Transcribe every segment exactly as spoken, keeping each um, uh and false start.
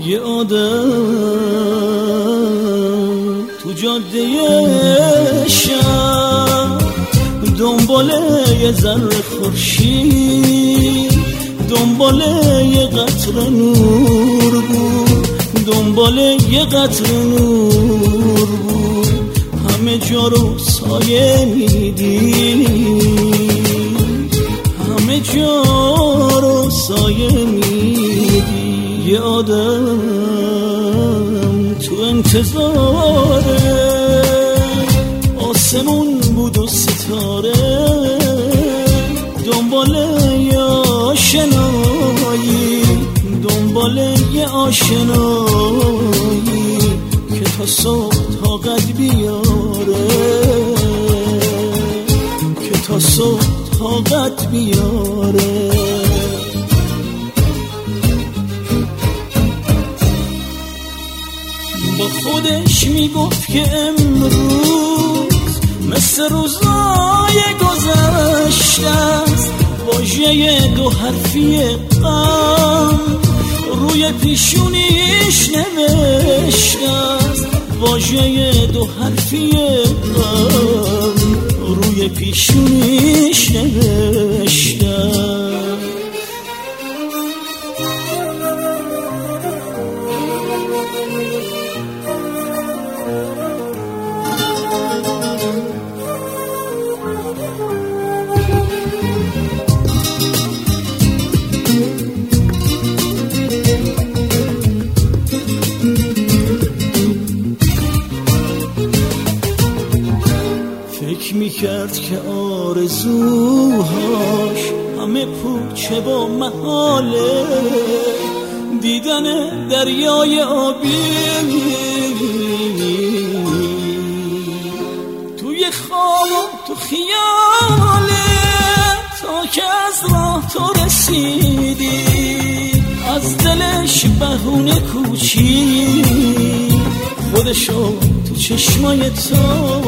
یه آدم تو جاده شب دنبال یه ذره خورشید، دنبال یه قطره نور بود، دنبال یه قطره نور بود، همه جا رو سایه میدید، همه جا رو سایه میدید. یه آدم تو انتظاره آسمون بود و ستاره، دنبال یه آشنایی، دنبال یه آشنایی که تا صبح طاقت بیاره، که تا صبح طاقت بیاره. با خودش میگفت که امروز مثل روزای گذشته است، واژه دو حرفی غم روی پیشونیش نوشته است، واژه دو حرفی غم روی پیشونیش نوشته است. فکر میکرد که آرزوهاش همه پوچه و محاله، دیدن دریای آبی توی خواب و تو خیاله، تا که از راه تو رسیدی از دلش بهونه کوچید، خودشو تو چشمای تو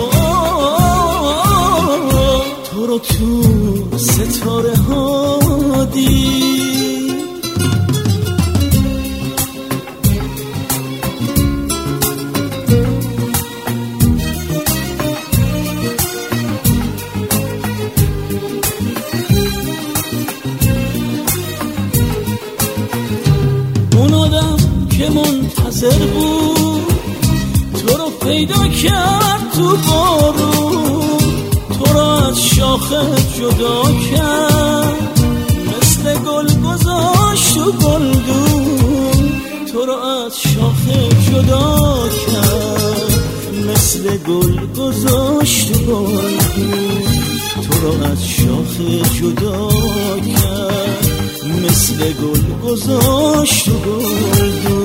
تو رو تو ستاره ها دید. اون آدم که منتظر بود تو رو پیدا کرد تو بارون، تو را از شاخه جدا کرد مثل گل گذاشت و گلدون، تو را از شاخه جدا کرد مثل گل گذاشت و گلدون، تو را از شاخه جدا کرد مثل گل گذاشت و گلدون.